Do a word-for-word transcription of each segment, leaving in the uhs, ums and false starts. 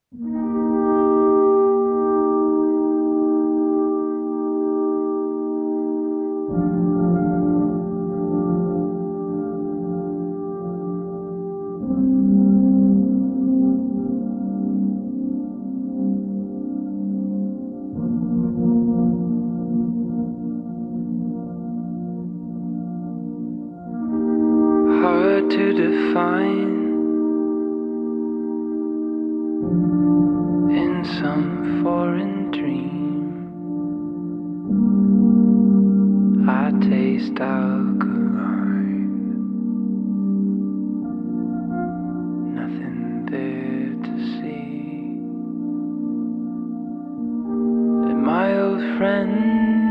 Hard to define in some foreign dream. I taste alkaline, nothing there to see. And my old friend,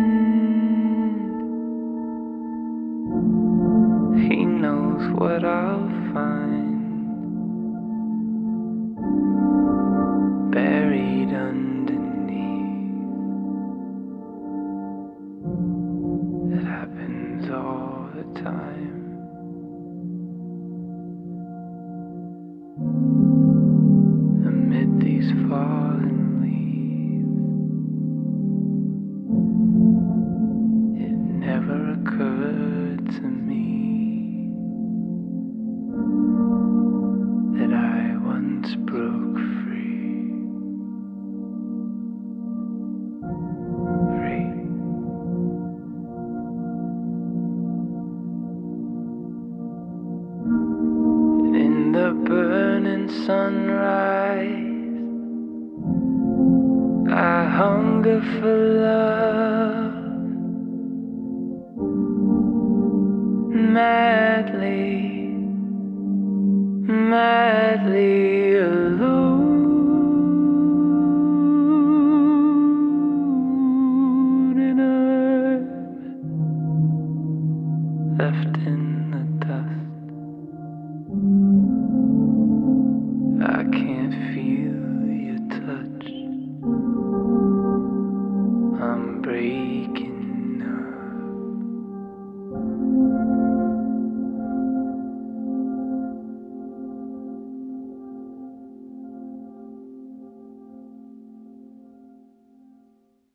he knows what I'll find buried underneath. It happens all the time. Amid these fallen leaves, it never occurred to me that I once broke free. Free. And in the burning sunrise, I hunger for love. Madly, madly alone, and I'm left in the dust.